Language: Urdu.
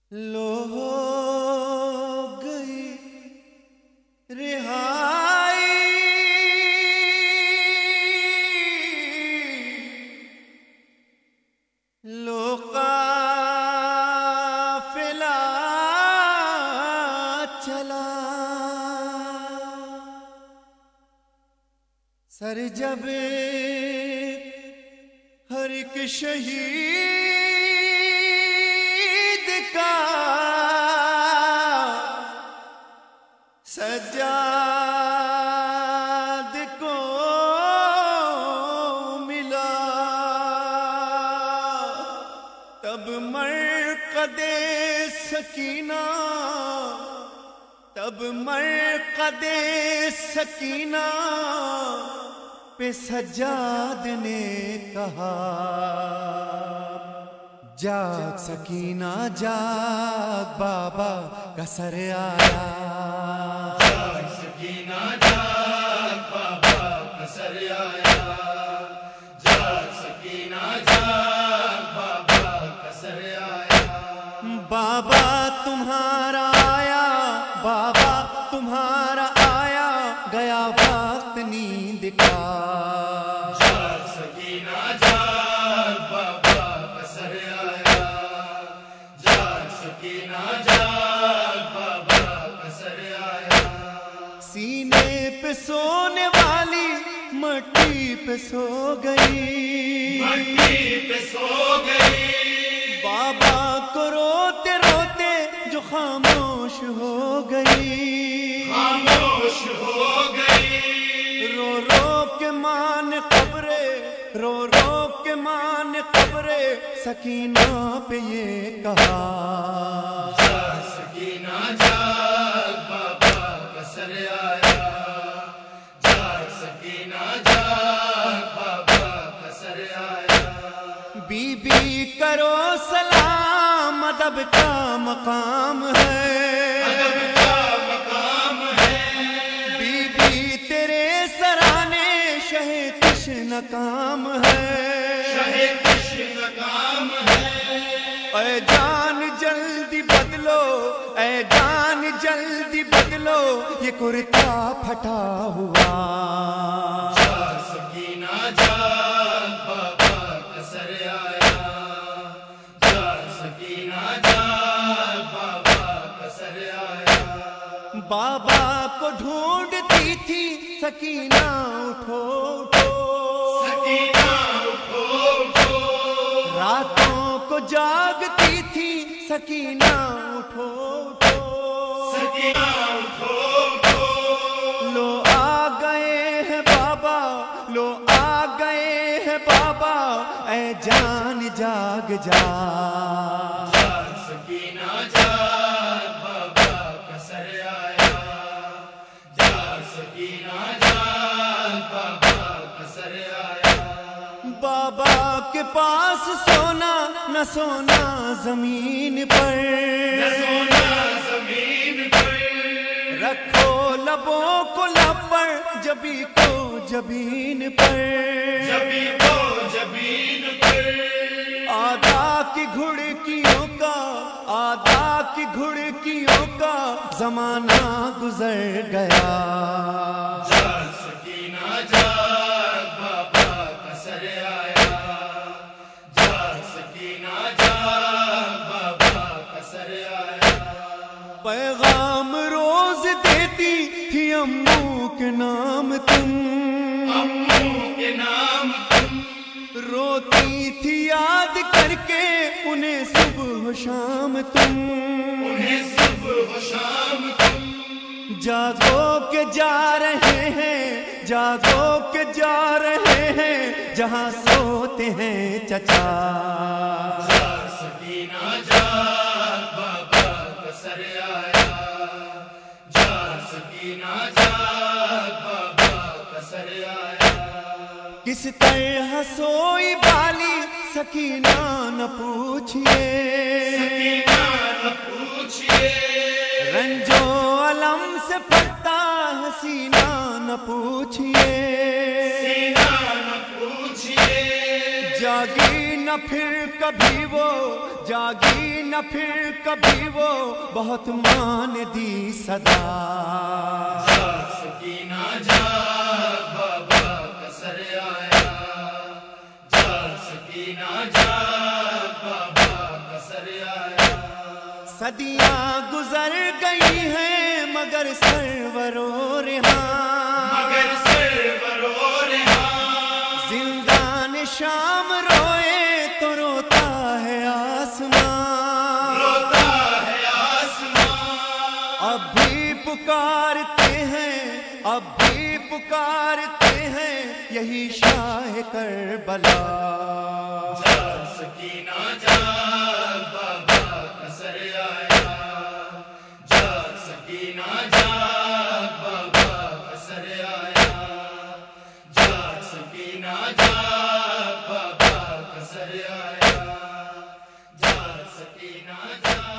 لو ہو گئی رہائی لو قافلہ چلا سر جب ہر ایک شہید کا سجاد کو ملا تب مرقد سکینہ پہ سجاد نے کہا جاگ سکینہ جاگ بابا کا سر آیا جاگ سکینہ جاگ بابا کا سر آیا جاگ سکینہ جاگ بابا کا سر آیا بابا تمہارا آیا بابا تمہارا آیا گیا وقت نیند کا جاگ سکینہ جاگ بابا کا سر آیا جاگ سکینہ جاگ بابا کا سر آیا سینے پہ سونے والی مٹی پہ سو گئی مٹی پہ سو گئی بابا کو روتے روتے جو خاموش ہو گئی خاموش ہو گئی رو رو کے مان قبرے رو رو کے مان قبرے سکینہ پہ یہ کہا جاگ سکینہ جاگ بابا کا سر آیا جاگ سکینہ جاگ بابا کا سر آیا بی بی کرو سلام ادب کا مقام ہے ادب کا مقام ہے بی بی تیرے سرانے شہ تشن کام ہے شہ کشن کام ہے اے جان جلدی بدلو اے جان جلدی بدلو یہ کرتا پھٹا ہوا جاگ سکینہ جاگ بابا کا سر آیا جاگ سکینہ جاگ بابا کا سر آیا بابا کو ڈھونڈتی تھی سکینہ اٹھو اٹھو سکینہ اٹھو اٹھو راتوں کو جاگتی تھی سکینہ اٹھو اٹھو سکینہ اٹھو اٹھو لو آ گئے ہیں بابا لو آ گئے ہیں بابا اے جان جاگ جا جاگ سکینہ جاگ بابا کا سر آیا جاگ سکینہ جاگ بابا کا سر آیا بابا کے پاس سونا نہ سونا زمین پر نہ سونا زمین پر رکھو لبوں کو لب پر جبی کو جبین پر جبی کو جبین پر آدھا کی گھڑکیوں کا آدھا کی گھڑکیوں کا زمانہ گزر گیا جاگ سکینہ جاگ بابا کا سر آیا جاگ سکینہ جاگ بابا کا سر آیا پیغام روز دیتی تھی امو کے نام تم امو کے نام تم روتی تھی یاد کر کے انہیں صبح و شام تم انہیں صبح و شام تم جاگو کے جا رہے ہیں جاگو کے جا رہے ہیں جہاں سوتے ہیں چچا جاگ سکینہ جاگ بابا کا سر آیا جاگ سکینہ جاگ بابا کا سر آیا کس طرح سوئی بالی سکینہ نہ پوچھئے سکینہ نہ پوچھئے رنجو علم سے پھٹتا حسینہ نہ پوچھئے سینہ نہ پوچھئے جاگی نہ پھر کبھی وہ جاگی نہ پھر کبھی وہ بہت مان دی صدا جاگ سکینہ جاگ بابا کا سر آیا جاگ سکینہ جاگ بابا کا سر آیا صدیاں گزر گئی ہیں مگر سرور و ریحاں مگر سرور و ریحاں زندان شام روئے تو روتا ہے آسمان روتا ہے آسمان اب بھی پکارتے ہیں اب بھی پکارتے ہیں یہی شاہ کربلا جاگ سکینہ جاگ بابا کا سر آیا جاگ سکینہ جاگ بابا کا سر آیا جاگ سکینہ جاگ بابا کا سر آیا جاگ سکینہ جاگ